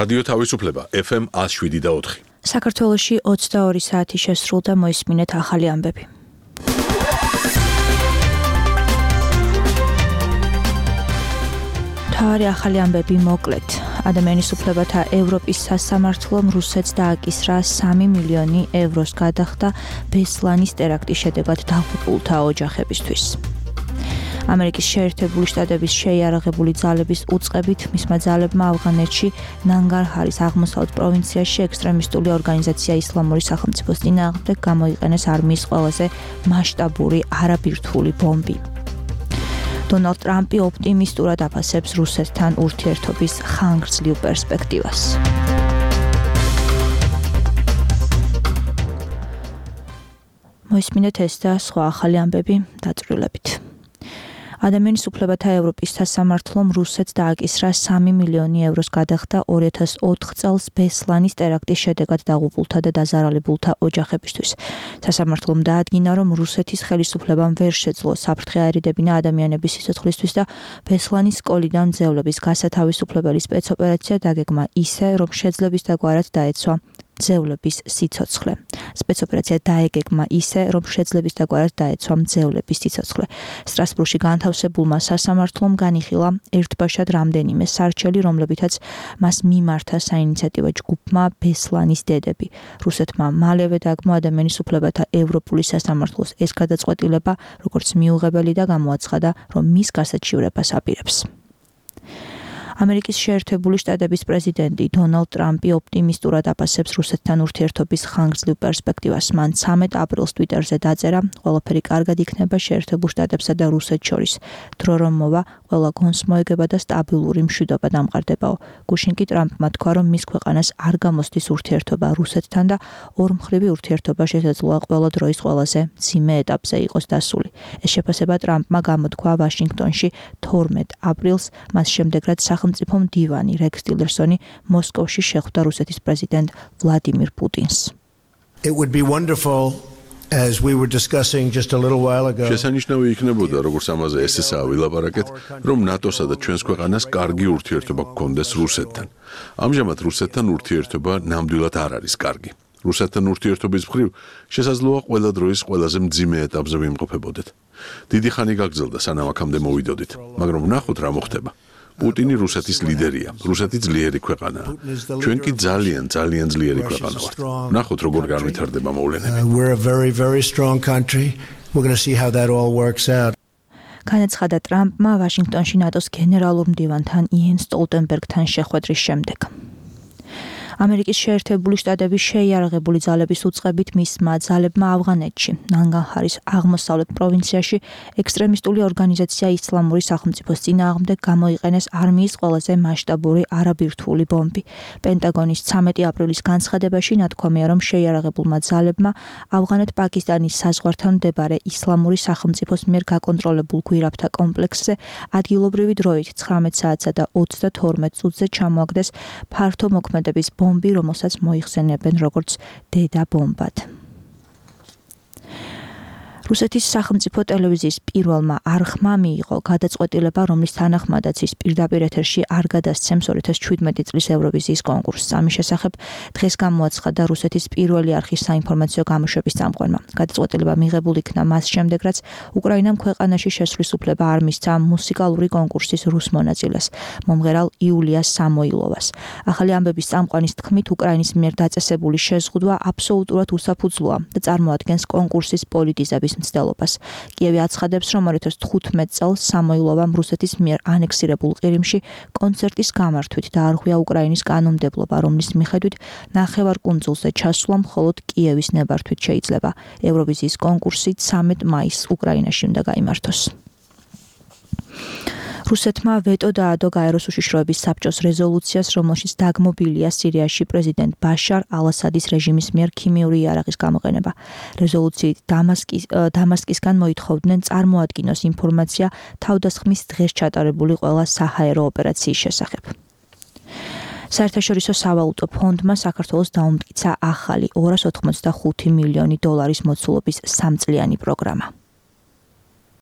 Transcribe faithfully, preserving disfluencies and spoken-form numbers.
რადიო თავისუფლება ეფ ემ ათს შვიდი და ოთხი. საქართველოში ოცდაორი საათი შესრულდა, მოისმინეთ ახალი ამბები. მთავარი ახალი ამბები მოკლედ. ადამიანის უფლებათა ევროპის სასამართლომ რუსეთს დააკისრა სამი მილიონი ევროს გადახდა ბესლანის ტერაქტის შედეგად დაღუპულთა ოჯახებისთვის. ამერიკის შეერთებული შტატების შეიარაღებული ძალების უწყებით მისმა ძალებმა ავღანეთში ნანგარჰარის აღმოსავლეთ პროვინციაში ექსტრემისტული ორგანიზაცია ისლამური სახელმწიფოს წინააღმდეგ გამოიყენეს არმიის ყველაზე მასშტაბური არაბირთვული ბომბი. დონალდ ტრამპი ოპტიმისტურად აფასებს რუსეთთან ურთიერთობის ხანგრძლივ პერსპექტივას. მოისმინეთ ეს და სხვა ახალი ამბები დაწვრილებით. ადამიანის უფლებათა ევროპის სასამართლომ რუსეთს დააკისრა სამი მილიონი ევროს გადახდა ორი ათას ოთხ წელს ბესლანის ტერაქტის შედეგად დაღუპულთა და დაზარალებულთა ოჯახებისთვის. სასამართლომ დაადგინა, რომ რუსეთის ხელისუფლებამ ვერ შეძლო საფრთხე აერიდებინა ადამიანების სიცოცხლისთვის და ბესლანის სკოლიდან მძევლების გასათავისუფლებელი სპეცოპერაცია დაგეგმა ისე, რომ შეძლების დაგვარად დაეცვა მძევლების სიცოცხლე. სპეცოპერაცია დაეგეგმა ისე, რომ შეძლების დაგვარად დაეცვა მძევლების სიცოცხლე. სტრასბურგში განთავსებულმა სასამართლომ განიხილა ერთბაშად რამდენიმე სარჩელი, რომლებითაც მას მიმართა საინიციატივო ჯგუფმა ბესლანის დედები. რუსეთმა მალევე დაგმო ადამიანის უფლებათა ევროპული სასამართლოს ეს გადაწყვეტილება, როგორც მიუღებელი და გამოაცხადა, რომ მის გასაჩივრებას აპირებს. ამერიკის შეერთებული შტატების პრეზიდენტი დონალდ ტრამპი ოპტიმისტურად აფასებს რუსეთთან ურთიერთობის ხანგრძლივ პერსპექტივას. მან ცამეტ აპრილს ტვიტერზე დაწერა, ყველაფერი კარგად იქნება შეერთებულ შტატებსა და რუსეთს შორის. დრო რომ მოვა, ყველა გონს მოეგება და სტაბილური მშვიდობა დამყარდებაო. გუშინ კი ტრამპმა თქვა, რომ მის ქვეყანას არ გამოსდის ურთიერთობა რუსეთთან და ორმხრივი ურთიერთობა შესაძლოა ყველა დროის ყველაზე მძიმე ეტაპზე იყოს დასული. ეს შეფასება ტრამპმა გამოთქვა ვაშინგტონში თორმეტ აპრილს, მას შემდეგ რაც სახელმწიფო მდივანი რექს ტილერსონი მოსკოვში შეხვდა რუსეთის პრეზიდენტ ვლადიმირ პუტინს. It would be wonderful, as we were discussing just a little while ago. შესანიშნავი იქნებოდა, როგორც ამაზე ესესაა ვილაპარაკეთ, რომ ნატოსა და ჩვენს ქვეყანას კარგი ურთიერთობა გქონდეს რუსეთთან. ამჟამად რუსეთთან ურთიერთობა ნამდვილად არ არის კარგი. რუსეთთან ურთიერთობის მხრივ შესაძლოა ყველა დროის ყველაზე მძიმე ეტაპზე ვიმყოფებოდეთ. დიდი ხანი გაგრძელდა, სანამ აქამდე მოვიდოდით, მაგრამ ვნახოთ რა მოხდება. პუტინი რუსეთის ლიდერია, რუსეთი ძლიერი ქვეყანაა. ჩვენ კი ძალიან, ძალიან ძლიერი ქვეყანა ვართ. ვნახოთ როგორ განვითარდება მოვლენები. We're a very, very strong country. We're going to see how that all works out. განაცხადა ტრამპმა ვაშინგტონში ნატოს გენერალურ მდივანთან იენ სტოლტენბერგთან შეხვედრის შემდეგ. ამერიკის შეერთებული შტატების შეიარაღებული ძალების უწყებით მისმა ძალებმა ავღანეთში ნანგარჰარის აღმოსავლეთ პროვინციაში ექსტრემისტული ორგანიზაცია ისლამური სახელმწიფოს წინააღმდეგ გამოიყენეს არმიის ყველაზე მასშტაბური არაბირთვული ბომბი. პენტაგონის ცამეტი აპრილის განცხადებაში ნათქვამია, რომ შეიარაღებულმა ძალებმა ავღანეთ-პაკისტანის საზღვართან მდებარე ისლამური სახელმწიფოს მიერ გაკონტროლებულ გვირაბთა კომპლექსზე ადგილობრივი დროით ცხრამეტ საათსა და ოცდათორმეტ წუთზე ჩამოაგდეს ფართო მოქმედების ბომბი, რომელსაც მოიხსენებენ როგორც დედა ბომბად. რუსეთის სახელმწიფო ტელევიზიის პირველმა არხმა მიიღო გადაწყვეტილება, რომლის თანახმადაც ის პირდაპირ ეთერში არ გადასცემს ორი ათას შვიდმეტი წლის ევროვიზიის კონკურსს. ამის შესახებ დღეს გამოაცხადა რუსეთის პირველი არხის საინფორმაციო გამოშვების წამყვანმა. გადაწყვეტილება მიღებულ იქნა მას შემდეგ, რაც უკრაინამ ქვეყანაში შესვლის უფლება არ მისცა მუსიკალური კონკურსის რუს მონაწილეს, მომღერალ იულია სამოილოვას. ახალი ამბების წამყვანის თქმით, უკრაინის მიერ დაწესებული შეზღუდვა აბსოლუტურად უსაფუძვლოა და წარმოადგენს კონკურსის პოლიტიზების მცდელობას. კიევი აცხადებს, რომ ორი ათას თხუთმეტ წელს სამოილოვამ რუსეთის მიერ ანექსირებულ ყირიმში კონცერტის გამართვით დაარღვია უკრაინის კანონმდებლობა, რომლის მიხედვით ნახევარკუნძულზე ჩასვლა მხოლოდ კიევის ნებართვით შეიძლება. ევროვიზიის კონკურსი ცამეტ მაისს უკრაინაში უნდა გაიმართოს. რუსეთმა ვეტო დაადო გაეროს უშიშროების საბჭოს რეზოლუციას, რომელშიც დაგმობილია სირიაში პრეზიდენტ ბაშარ ალ-ასადის რეჟიმის მიერ ქიმიური იარაღის გამოყენება. რეზოლუციით დამასკის დამასკისგან მოითხოვდნენ წარმოადგინოს ინფორმაცია თავდასხმის დღეს ჩატარებული ყველა საჰაერო ოპერაციის შესახებ. საერთაშორისო სავალუტო ფონდმა საქართველოს დაუმტკიცა ახალი ორას ოთხმოცდახუთი მილიონი დოლარის მოცულობის სამწლიანი პროგრამა.